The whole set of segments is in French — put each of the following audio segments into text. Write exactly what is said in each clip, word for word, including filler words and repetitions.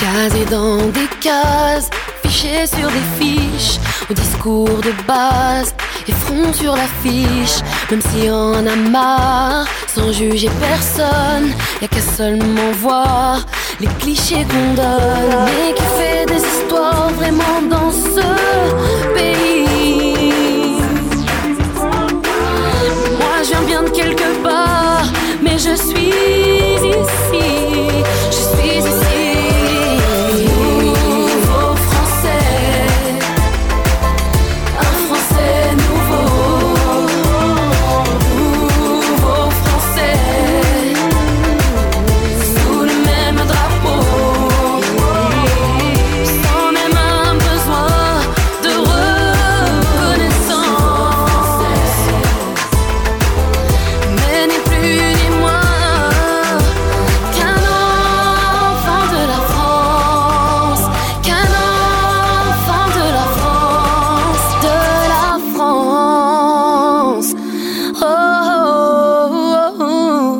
Casé dans des cases, fiché sur des fiches, au discours de base et front sur l'affiche. Même si on a marre, sans juger personne, y'a qu'à seulement voir les clichés qu'on donne. Mais qui fait des histoires vraiment dans ce pays? Moi je viens bien de quelque part, mais je suis ici, je suis ici. Nouveau français, un français nouveau. Nouveau français, sous le même drapeau, sans même un besoin de reconnaissance. Mais ni plus ni moins qu'un enfant de la France, qu'un enfant de la France, de la France. Oh, oh, oh,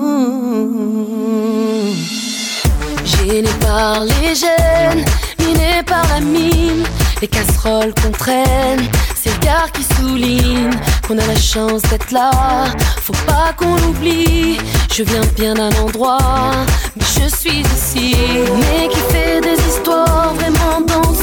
oh. Gêné par les gènes, miné par la mine, les casseroles qu'on traîne, c'est le regard qui souligne qu'on a la chance d'être là. Faut pas qu'on l'oublie, je viens bien d'un endroit, mais je suis ici. Mais qui fait des histoires vraiment dans